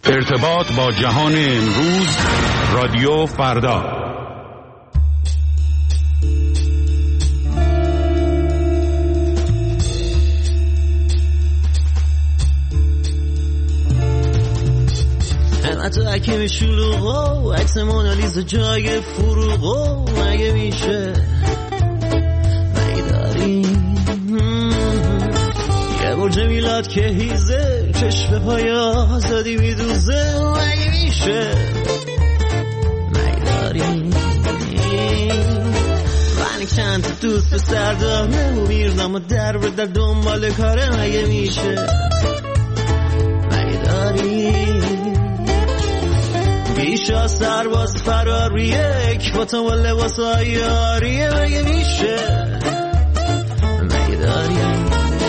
ارتباط با جهان امروز، رادیو فردا. تو حکیم شلوغو عکس مونالیزا جای فروغو مگه میشه داری یه برج میلاد که هیزه چشم پای آزادی میدوزه مگه میشه داری من چند تا دوست پسر داره و میردم و در به در دنبال کاره مگه میشه داری بیشا سرباز فراریه اکباتا و لباس های آریه مگه میشه مگه داری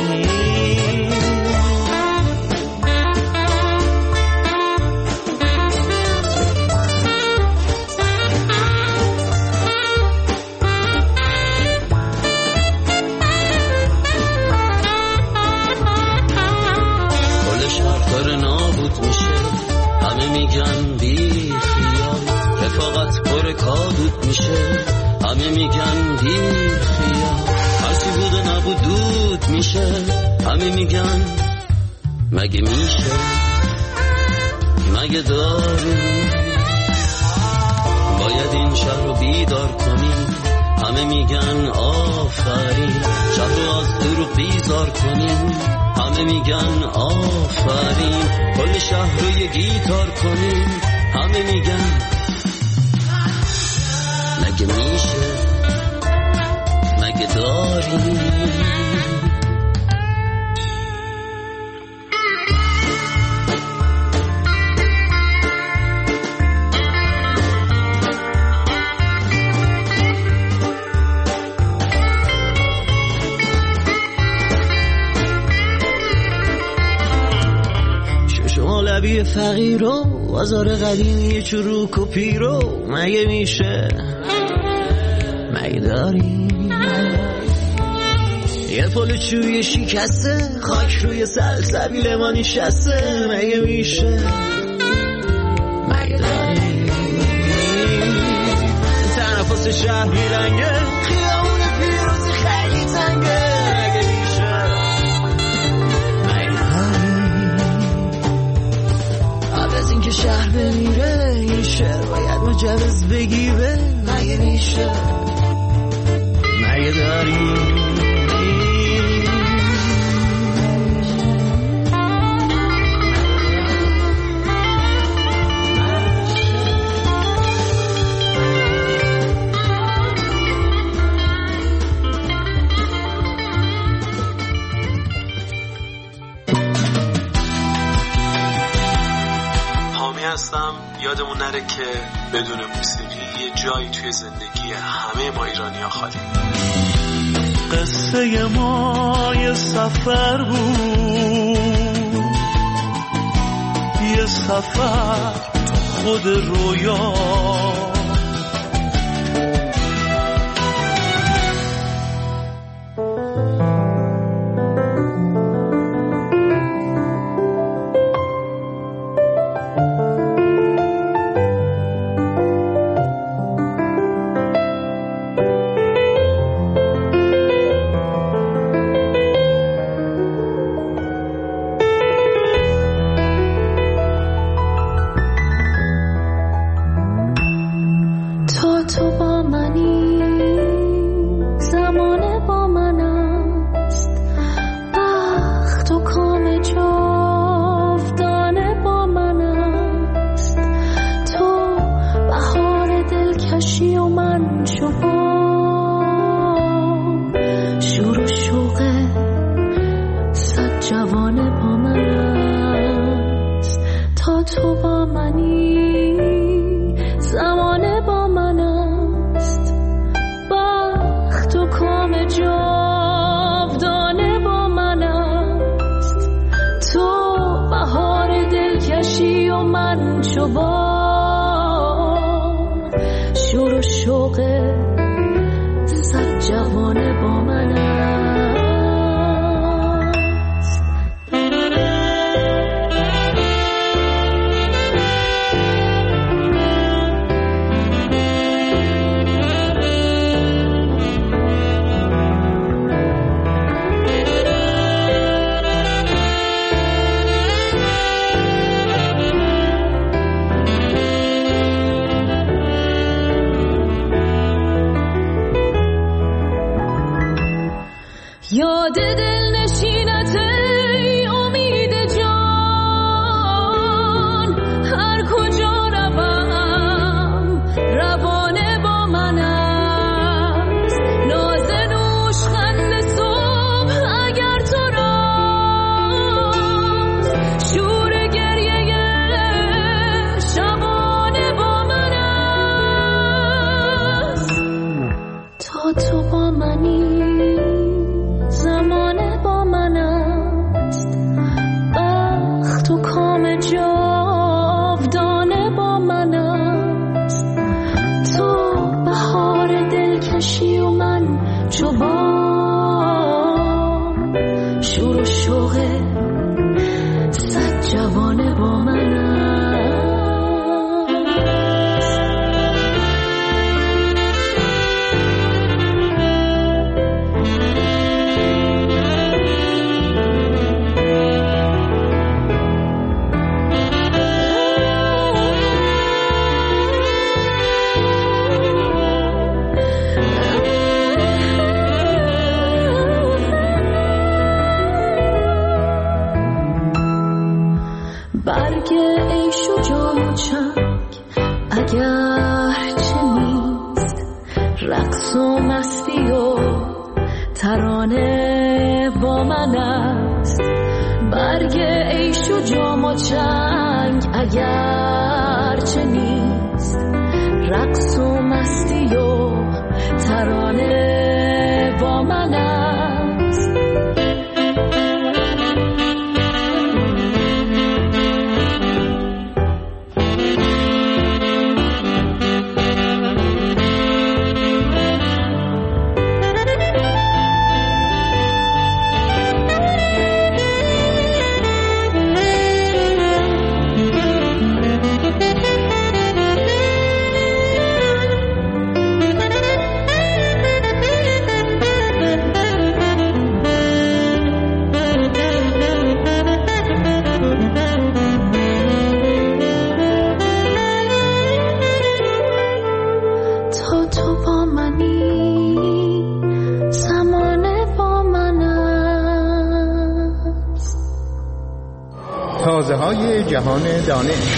کل شهر داره نابود میشه همه میگن بی رفاقت پر کادود میشه همه میگن بی خیال هرچی بود و نبود دود میشه همه میگن مگه میشه مگه داریم باید این شهر رو بیدار کنیم همه میگن آفرین شهر رو از دروغ بیزار کنیم همه میگن آفرین کل شهر رو یه گیتار کنیم همه میگن مگه میشه مگه داری شما لبی فقیر و بازار قدیمی چروک و پیرو مگه میشه مگه داری یه پل چوی شکسته خاک روی سلسبیل ما نشسته مگه میشه مگه داری تنفس شهر میرنگه خیابون پیروزی خیلی تنگه مگه میشه مگه داری قبل از اینکه شهر بمیره این شهر باید مجوز بگیره مگه میشه مگه داری هستم. یادمون نره که بدون موسیقی یه جایی توی زندگی همه ما ایرانی‌ها خالی. قصه ما یه سفر بود، یه سفر تو خود رویا، جاودانه با من است. تو بهار دلکشی و من چوبان، شور و شوق صد جوانه با من است. برگ عیش و جام و چنگ اگر چه نیست، رقص و مستی و ترانه با من است. برگ عیش و جام و چنگ اگر چه نیست، رقص و مستی و ترانه با من است. تازه‌های جهان دانش.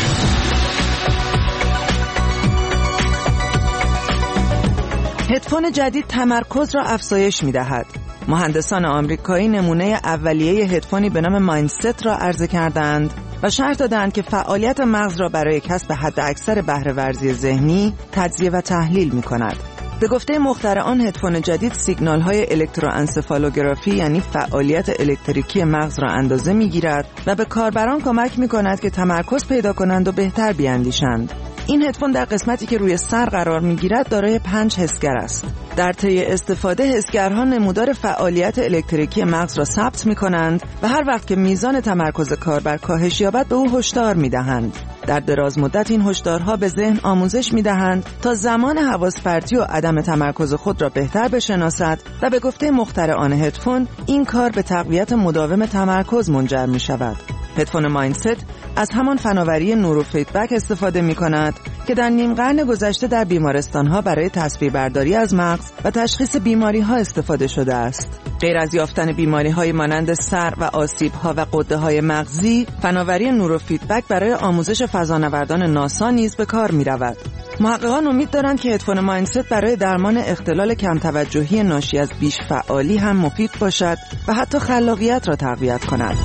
هدفون جدید تمرکز را افزایش می‌دهد. مهندسان آمریکایی نمونه اولیه هدفونی به نام مایندست را عرضه کردند و شرح دادند که فعالیت مغز را برای کسب حداکثر بهره‌ورزی ذهنی تجزیه و تحلیل می‌کند. به گفته مخترعان هدفون جدید سیگنال‌های الکتروانسفالوگرافی یعنی فعالیت الکتریکی مغز را اندازه می‌گیرد و به کاربران کمک می‌کند که تمرکز پیدا کنند و بهتر بیاندیشند. این هدفون در قسمتی که روی سر قرار می‌گیرد دارای 5 حسگر است. در طی استفاده حسگرها نمودار فعالیت الکتریکی مغز را ثبت می‌کنند و هر وقت که میزان تمرکز کاربر کاهش یابد به او هشدار می‌دهند. در دراز مدت این هشدارها به ذهن آموزش می‌دهند تا زمان حواس پرتی و عدم تمرکز خود را بهتر بشناسد و به گفته مخترعان هدفون این کار به تقویت مداوم تمرکز منجر می‌شود. هدفون مایندست از همان فناوری نوروفیدبک استفاده می‌کند که در نیم قرن گذشته در بیمارستان‌ها برای تصویربرداری از مغز و تشخیص بیماری‌ها استفاده شده است. غیر از یافتن بیماری‌های مانند سر و آسیب‌ها و غده‌های مغزی، فناوری نوروفیدبک برای آموزش فضانوردان ناسا نیز به کار می‌رود. محققان امید دارند که هدفون مایندست برای درمان اختلال کم توجهی ناشی از بیش فعالی هم مفید باشد و حتی خلاقیت را تقویت کند.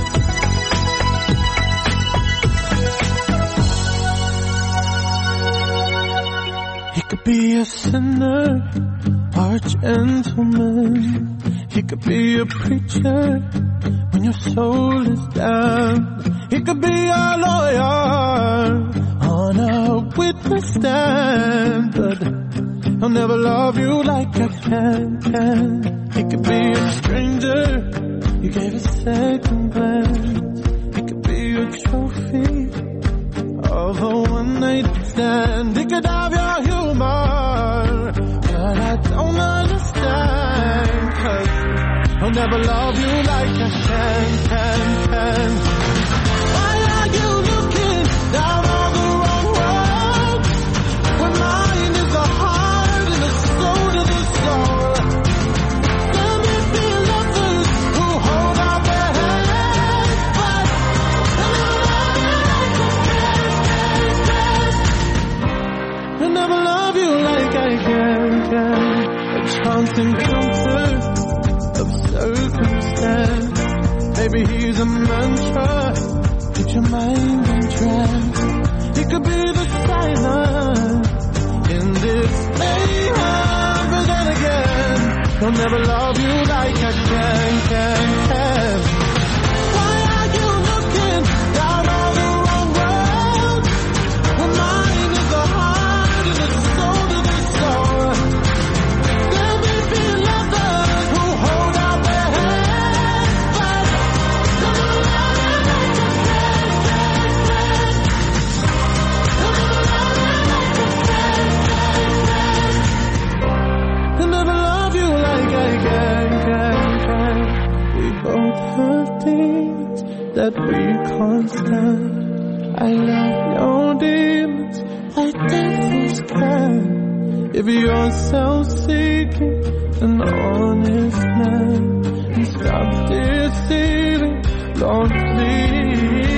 He could be a sinner or a gentleman. He could be a preacher when your soul is down. He could be a lawyer on a witness stand, but he'll never love you like I can. He could be a stranger you gave a second glance. He could be a trophy of a one-night stand. He could have your humor, but I don't understand, 'cause I'll never love you like I can. Why are you looking down on the wrong road, when mine is the heart and the soul to the soul? There may be lovers who hold out their hands, but I'll never love you like I can. A chance encounter of circumstance. Maybe he's a mantra, get your mind in trance. He could be the silence in this mayhem, but then again, he'll never love you like I can. Why are you looking down on the wrong can. I love your demons like devils can. If you're self-seeking, an honest man, and stop deceiving, Lord, please.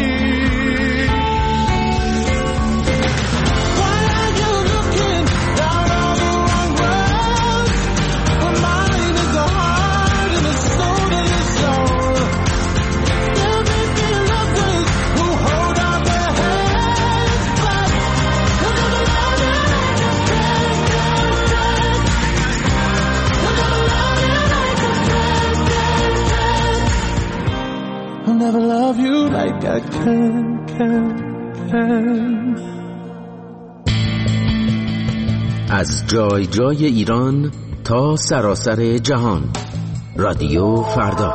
Never love you like I can. از جای جای ایران تا سراسر جهان، رادیو فردا.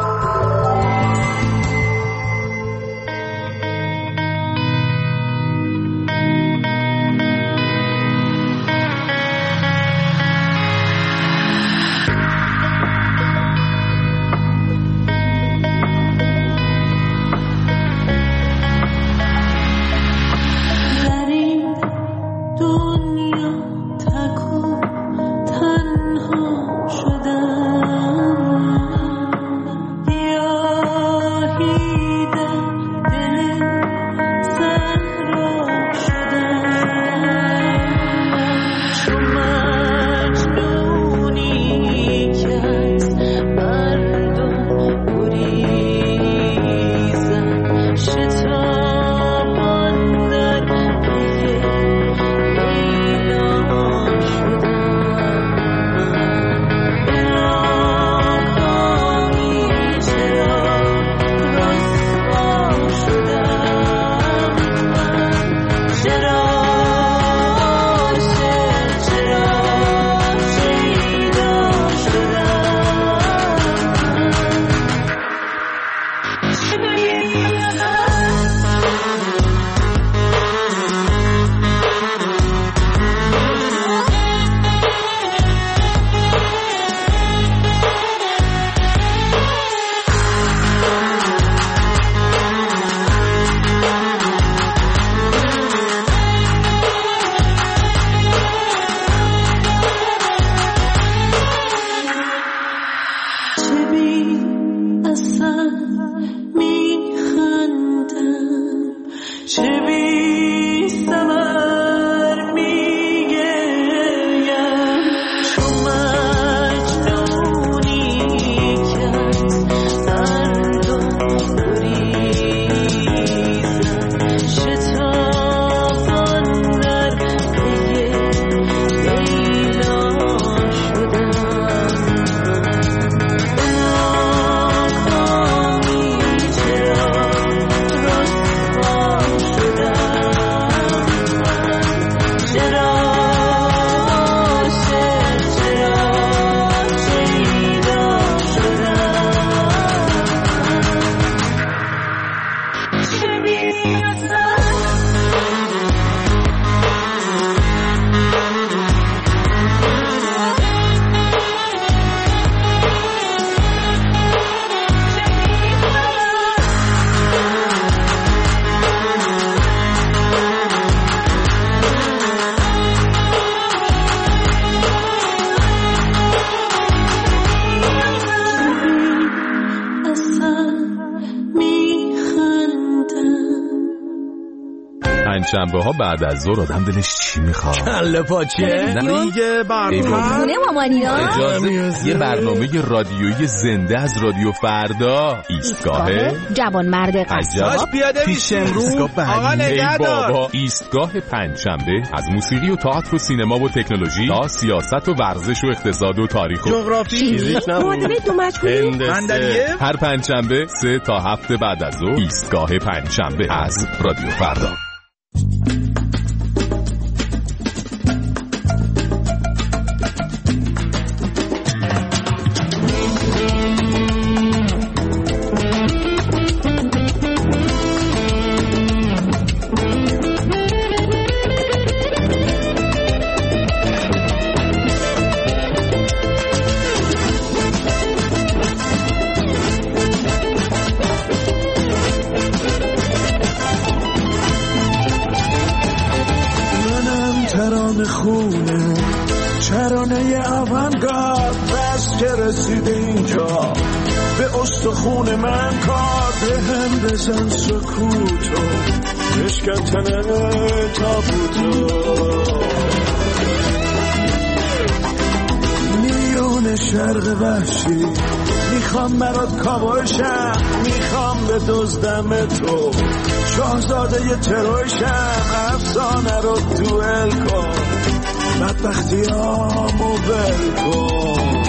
شنبه ها بعد از ظهر آدم دلش چی میخواد؟ کله پاچه دیگه برنامه یه برنامه رادیویی زنده از رادیو فردا. ایستگاه جوانمرد قصاب پیش امرو آقا نگهدار. بابا ایستگاه پنجشنبه از موسیقی و تئاتر و سینما و تکنولوژی تا سیاست و ورزش و اقتصاد و تاریخ و جغرافی معادله دو مجهولی هر پنجشنبه 3 تا 7 بعد از ظهر. ایستگاه پنجشنبه از رادیو فردا. ترانه خونه چرانه آونگارد بس که رسیده اینجا به استخون من کار به هم بزن سکوتو بشکن تابوتو نیون شرق وحشی میخوام برات کابوشم میخوام به دزدم تو شاهزاده ترویشم افسانه رو دوئل کن بدبختیامو ول کن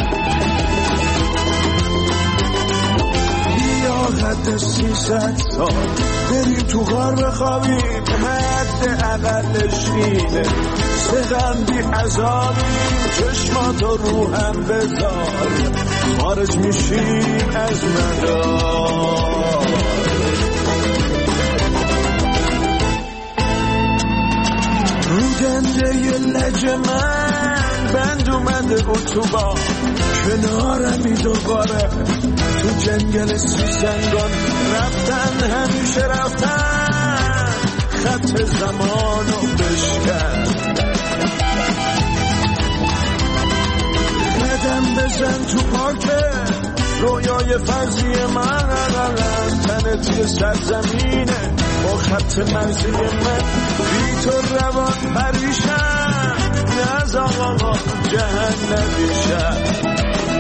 بیا حد 300 سال بریم تو غار بخوابیم حد اقلش اینه سقندی عذابیم چشماتو رو هم بذار خارج میشیم از مدار رو گنده ی لج من بند اومده اتوبان کنارمی دوباره تو جنگل سیسنگان رفتن همیشه رفتن خط زمانو بشکن قدم بزن تو پارکه رویای فرضی من تنت یه سرزمینه با خط مرزی من بی تو روان پریشم نز آقا جهنمیشم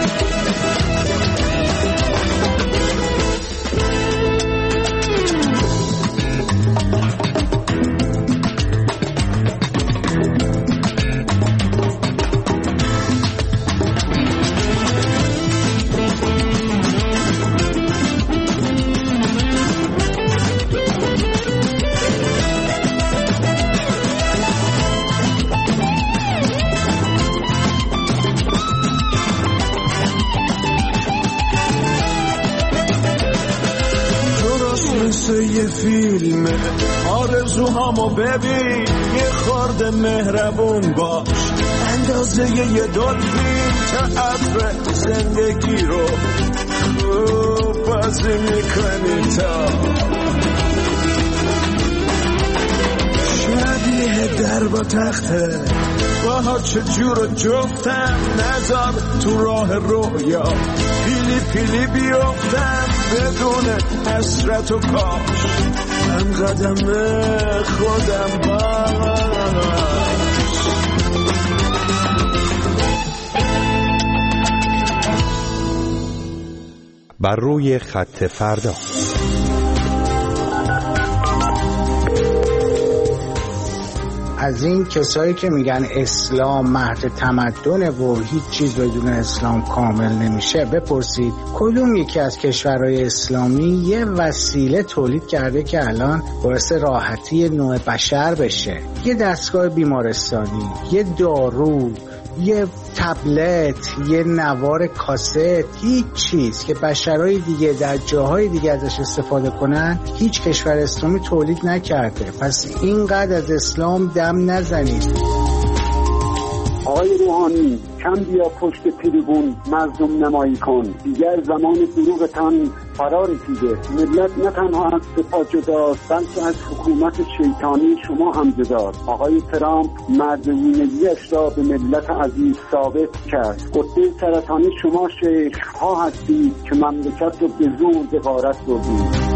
یه فیلمه آرزوهامو ببین یه خورده مهربون باش اندازه یه دلفین تا ابر زندگی رو خوب بازی میکنی تا شبیه در با تخته باها چجور جفتم نذار تو راه رویا پیلی پیلی بیفتم بدون حسرت و کاش هم قدم خودم باش بر روی خط فردا از این کسایی که میگن اسلام مهد تمدن و هیچ چیز بدون اسلام کامل نمیشه بپرسید کدوم یکی از کشورهای اسلامی یه وسیله تولید کرده که الان باعث راحتی نوع بشر بشه؟ یه دستگاه بیمارستانی، یه دارو، یه تبلت، یه نوار کاست، هیچ چیز که بشرهای دیگه در جاهای دیگه ازش استفاده کنن هیچ کشور اسلامی تولید نکرده. پس اینقدر از اسلام دم نزنید. آقای روحانی کم بیا پشت تریبون مظلوم نمایی کن، دیگر زمان دروغتان فرا رسیده. ملت نه تنها از سپاه جداست بلکه از حکومت شیطانی شما هم جداست. آقای ترامپ مردمانگی‌اش را به ملت عزیز ثابت کرد. قطعه سرطانی شما شیخ‌ها هستید که مملکت رو به زور به غارت بردید.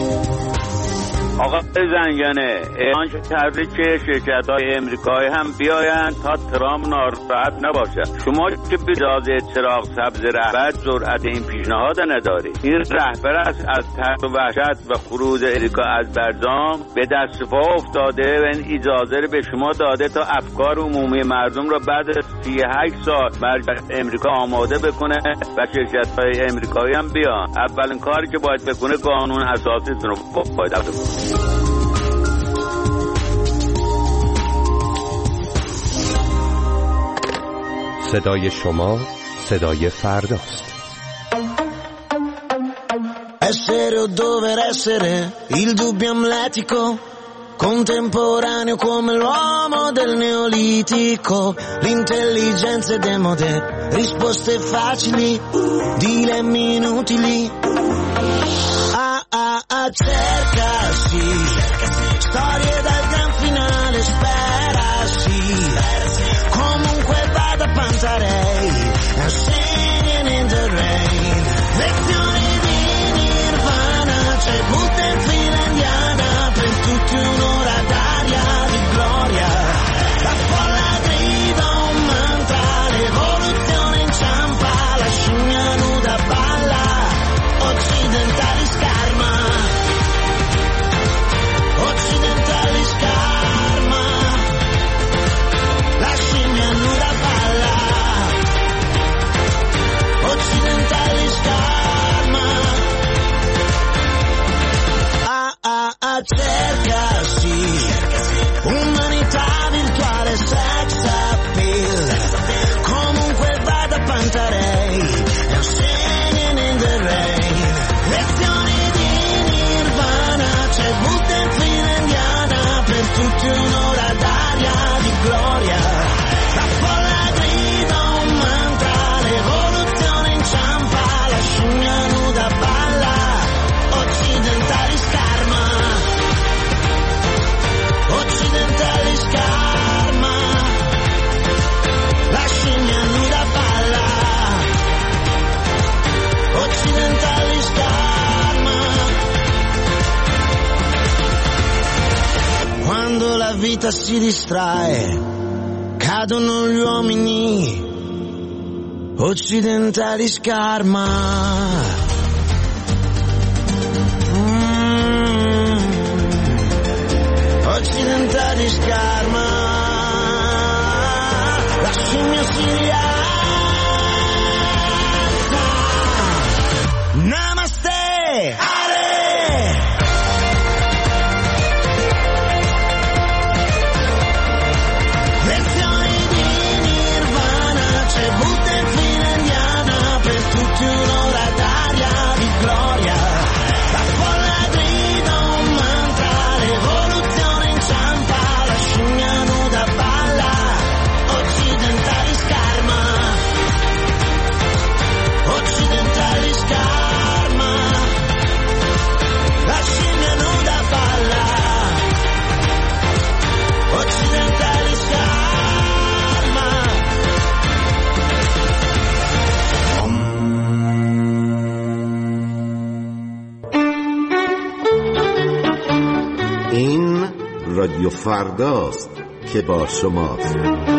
آقای زنگنه اعلان کرده که شرکت‌های امریکایی هم بیایند تا ترامپ ناراحت نباشد. شما که به اجازه چراغ سبز رهبر جرأت این پیشنهاد ندارید. این رهبر است از ترس و وحشت و خروج امریکا از برجام به دست پا افتاده و این اجازه رو به شما داده تا افکار عمومی مردم را بعد از 38 سال بر امریکا آماده بکنه و شرکت‌های امریکایی هم بیان. اولین کاری که باید بکنه قانون اساسی رو باید بکنه. صدای شما صدای فرداست. Essere o dover essere, il dubbio amletico, contemporaneo come l'uomo del neolitico, l'intelligenza è demode, risposte facili, dilemmi inutili. Cercasi, storie dal gran finale, sperasi, umanità virtuale, sex appeal. Comunque vada Pantarei, I'm singing in the rain. Lezioni di Nirvana, c'è Buddha in fila indiana, per tutti un'ora d'aria di gloria. La folla grida un mantra, l'evoluzione inciampa, la scimmia nuda balla, occidentali scarma, occidentali scarma, la scimmia nuda balla, occidentali scarma. Quando la vita si distrae, cadono gli uomini, occidentali scarma. Occidentali scarma, la scimmia siriana. Namaste, Ale. Lezioni di Nirvana, c'è Buddha in fila indiana, per tutti un'ora d'aria di gloria. La folla grida un mantra, l'evoluzione inciampa, la scimmia nuda balla, occidentali scarma, occidentali scarma, la scimmia nuda balla, occidentali scarma. این رادیو فرداست که با شماست.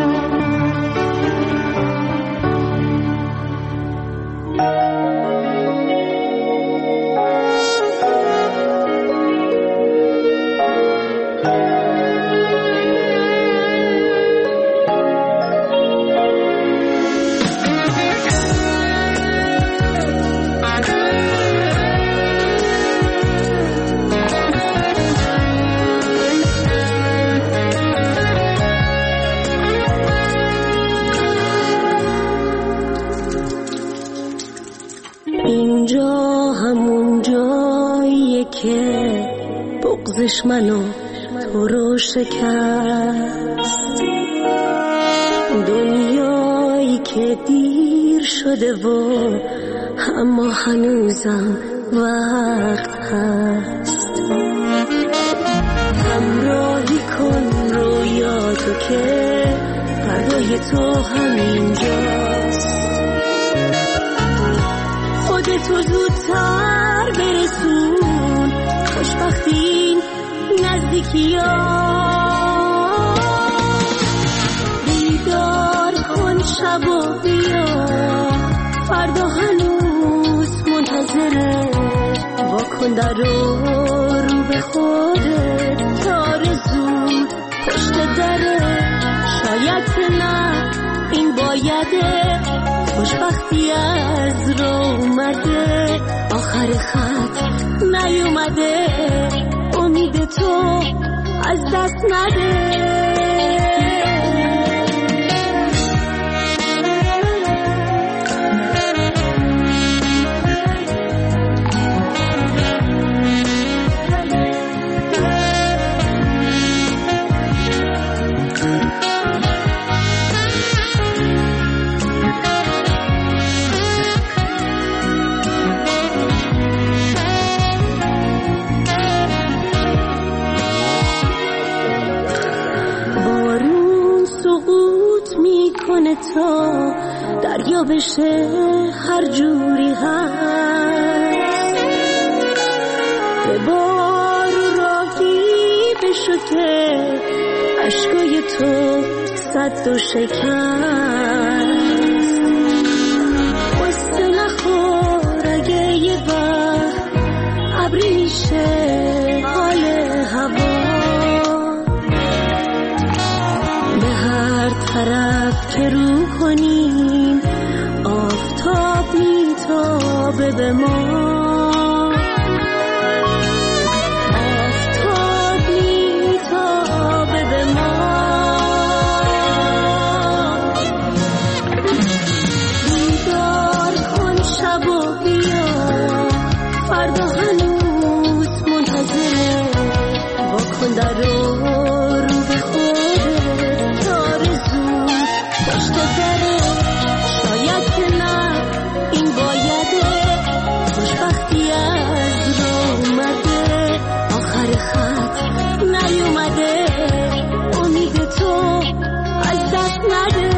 اینجا همون جاییه که بغضش منو تو رو شکست، دنیایی که دیر شده و اما هنوزم وقت هست. همراهی کن رویاتو که فردای تو همینجاست. خودتو زودتر برسون، خوشبختی نزدیکی ها. بیدار کن شب و بیا، فردا هنوز منتظره. واکن در رو به خودت، آرزو پشت دره. شاید که نه این بایده، خوشبختی از رو اومده. آخر خط نیومده، امید تو از دست نده. تا دریا بشه هر جوری هست، به بارو راهی بشو که عشقای تو صد و شکست. قصه نخور اگه یه وقت ابری میشه حال هوا. به هر طرف که رو کنیم آفتاب میتابه به ما. آفتاب میتابه رو به خودت آرزو پشت دره شاید که نه این بایده خوشبختی از راه اومده آخر خط نیومده امید تو از دست نده